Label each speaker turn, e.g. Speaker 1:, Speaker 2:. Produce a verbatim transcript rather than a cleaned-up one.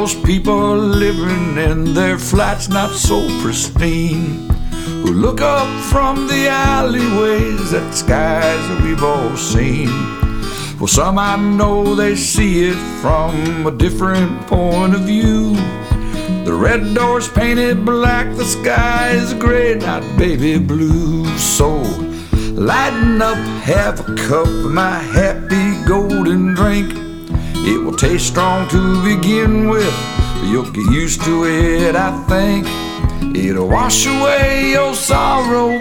Speaker 1: those people living in their flats not so pristine, who look up from the alleyways at skies that we've all seen. Well, some I know they see it from a different point of view. The red door's painted black, the sky is gray, not baby blue. So lighten up, have a cup of my happy golden drink. It will taste strong to begin with, but you'll get used to it, I think. It'll wash away your sorrow